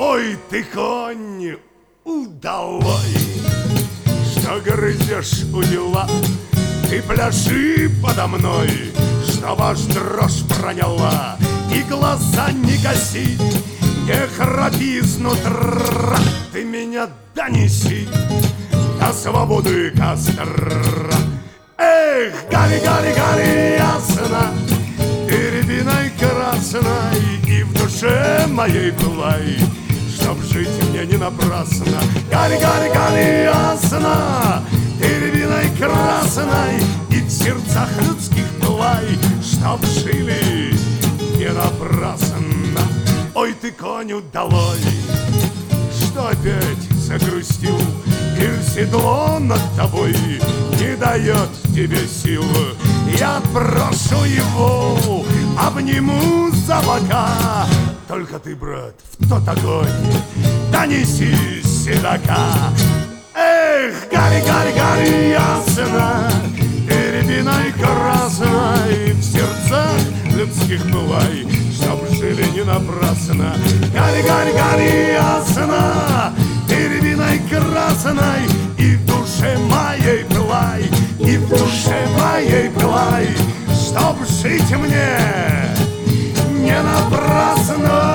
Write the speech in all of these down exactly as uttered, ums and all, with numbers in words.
Ой, ты конь удалой, что грызешь удила, ты пляши подо мной, что ваш дрожь проняла, и глаза не гаси, не храпи изнутра, ты меня донеси до свободы костра. Эх, Гали, Гали, Гали, ясно, ты рябиной красной, и в душе моей пылай, чтоб жить мне не напрасно. Гали, Гали, Гали, ясно, ты рябиной красной, и в сердцах людских пылай, чтоб жили не напрасно. Ой, ты, конь удалой, что опять загрустил, и седло над тобой не дает тебе сил. Я прошу его, обниму за бока, только ты, брат, в тот огонь донеси седока. Эх, Гали, Гали, Гали, ясно, ты рябиной красной, в сердцах людских бывай, чтоб жили не напрасно. Гали, Гали, Гали, ясно, ты рябиной красной, и в душе моей пылай, и в душе моей пылай, чтоб жить мне не напрасно.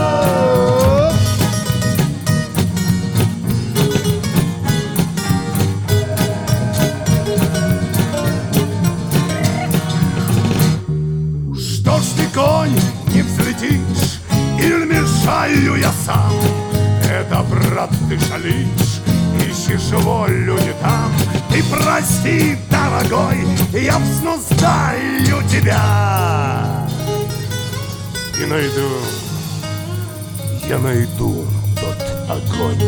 Что ж ты, конь, не взлетишь, или мешаю я сам? Это, брат, ты шалишь, ищешь волю не там. Ты прости, дорогой, я взнуздаю тебя. И найду, я найду тот огонь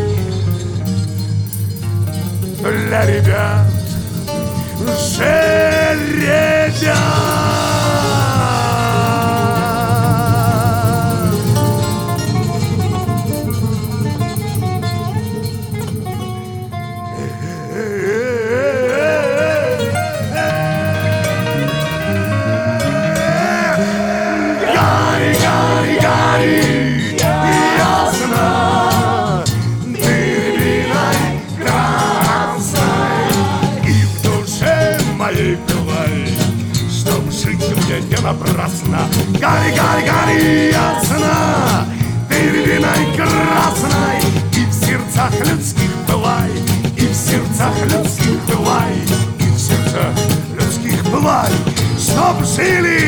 для ребят, жеребят. Напрасно. Гали, Гали, Гали, ясно, ты рябиной красной, и в сердцах людских бывай, и в сердцах людских бывай, и в сердцах людских бывай, чтоб жили